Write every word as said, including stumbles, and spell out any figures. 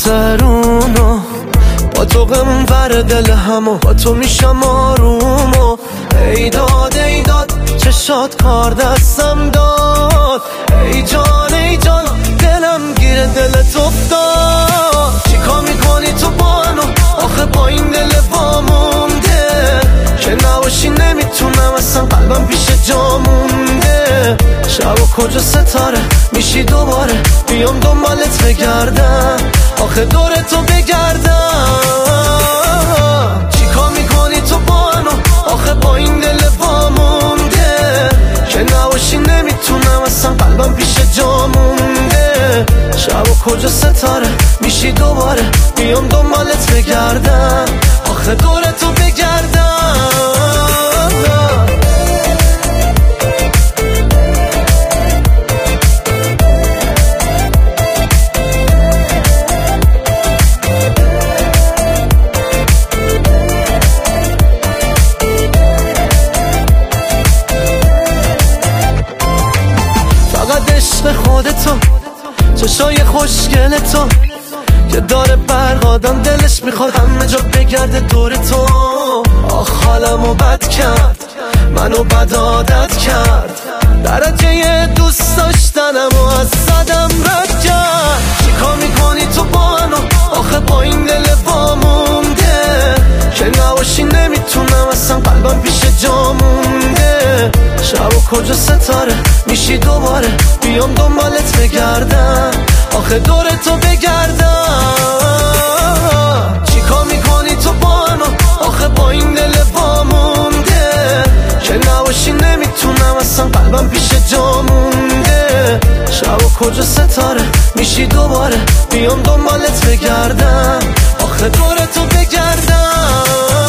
سرونو با تو غم ور دل همو با تو میشم آرومو ای داد ای داد چشات کار دستم داد ای جان ای جان دلم گیره دلت افتاد چیکار میکنی تو بانو آخه با این دل وامونده که نباشی نمیتونم اصلا قلبم پیش جا مونده شب و کجا ستاره میشی دوباره بیام دنبالت بگردم آخه دور تو بگردم چیکار میکنی تو بانو آخه با این دل وامونده که نباشی نمیتونم اصلا قلبم پیش جا مونده شب و کجا ستاره میشی دوباره بیام دنبالت بگردم آخه دور تو بگردم عشق خودتو چشای خوشگل تو که داره برقادم دلش میخواد همه جا بگرده دور تو آخ حالمو بد کرد منو بد عادت کرد درجه دوست داشتنمو از صدم رد کرد چیکار میکنی تو بانو آخه با این دل وامونده که نباشی نمیتونم اصلا قلبم پیش جا مونده شب و کجا ستاره میشی دوباره بیام دنبالت بگردم آخه دور تو بگردم چیکار میکنی تو بانو آخه با این دل وامونده که نباشی نمیتونم اصلا قلبم پیش جا مونده شب و کجا ستاره میشی دوباره بیام دنبالت بگردم آخه دور تو بگردم